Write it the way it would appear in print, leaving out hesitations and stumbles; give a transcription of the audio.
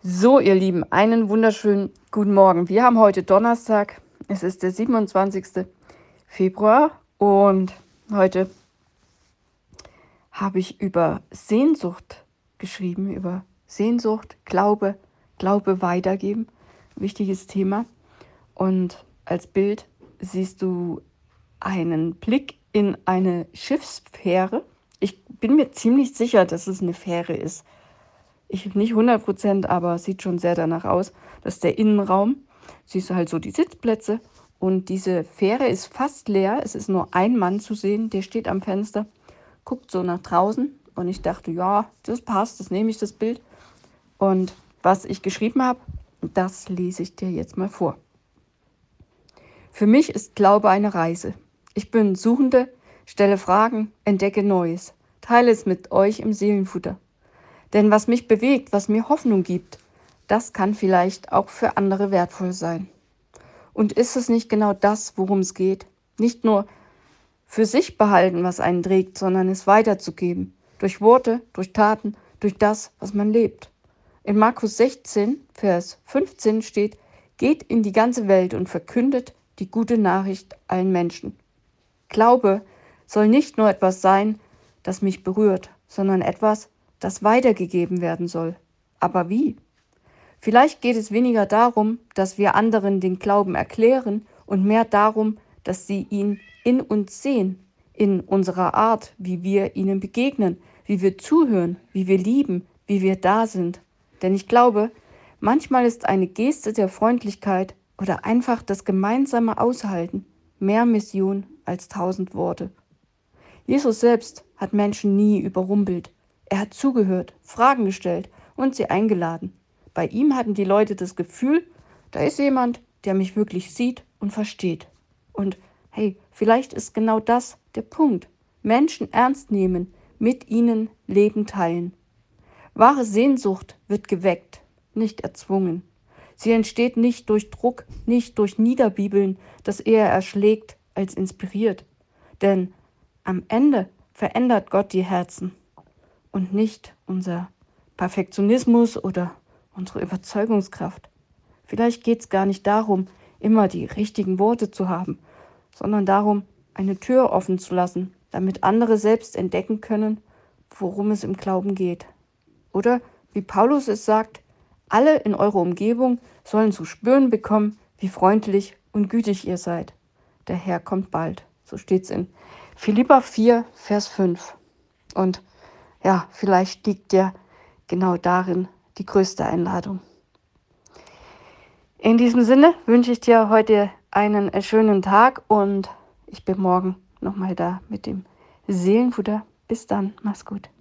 So, ihr Lieben, einen wunderschönen guten Morgen. Wir haben heute Donnerstag, es ist der 27. Februar und heute habe ich über Sehnsucht geschrieben, über Sehnsucht, Glaube weitergeben, wichtiges Thema. Und als Bild siehst du einen Blick in eine Schiffsfähre. Ich bin mir ziemlich sicher, dass es eine Fähre ist. Ich nicht 100%, aber sieht schon sehr danach aus. Das ist der Innenraum. Siehst du halt so die Sitzplätze. Und diese Fähre ist fast leer. Es ist nur ein Mann zu sehen, der steht am Fenster, guckt so nach draußen. Und ich dachte, ja, das passt, das nehme ich, das Bild. Und was ich geschrieben habe, das lese ich dir jetzt mal vor. Für mich ist Glaube eine Reise. Ich bin Suchende, stelle Fragen, entdecke Neues, teile es mit euch im Seelenfutter. Denn was mich bewegt, was mir Hoffnung gibt, das kann vielleicht auch für andere wertvoll sein. Und ist es nicht genau das, worum es geht? Nicht nur für sich behalten, was einen trägt, sondern es weiterzugeben. Durch Worte, durch Taten, durch das, was man lebt. In Markus 16, Vers 15 steht, geht in die ganze Welt und verkündet die gute Nachricht allen Menschen. Glaube soll nicht nur etwas sein, das mich berührt, sondern etwas, das weitergegeben werden soll. Aber wie? Vielleicht geht es weniger darum, dass wir anderen den Glauben erklären und mehr darum, dass sie ihn in uns sehen, in unserer Art, wie wir ihnen begegnen, wie wir zuhören, wie wir lieben, wie wir da sind. Denn ich glaube, manchmal ist eine Geste der Freundlichkeit oder einfach das gemeinsame Aushalten mehr Mission als 1000 Worte. Jesus selbst hat Menschen nie überrumpelt. Er hat zugehört, Fragen gestellt und sie eingeladen. Bei ihm hatten die Leute das Gefühl, da ist jemand, der mich wirklich sieht und versteht. Und hey, vielleicht ist genau das der Punkt. Menschen ernst nehmen, mit ihnen Leben teilen. Wahre Sehnsucht wird geweckt, nicht erzwungen. Sie entsteht nicht durch Druck, nicht durch Niederbibeln, das eher erschlägt als inspiriert. Denn am Ende verändert Gott die Herzen und nicht unser Perfektionismus oder unsere Überzeugungskraft. Vielleicht geht es gar nicht darum, immer die richtigen Worte zu haben, sondern darum, eine Tür offen zu lassen, damit andere selbst entdecken können, worum es im Glauben geht. Oder, wie Paulus es sagt, alle in eurer Umgebung sollen zu spüren bekommen, wie freundlich und gütig ihr seid. Der Herr kommt bald. So steht es in Philipper 4, Vers 5. Und ja, vielleicht liegt ja genau darin die größte Einladung. In diesem Sinne wünsche ich dir heute einen schönen Tag und ich bin morgen nochmal da mit dem Seelenfutter. Bis dann, mach's gut.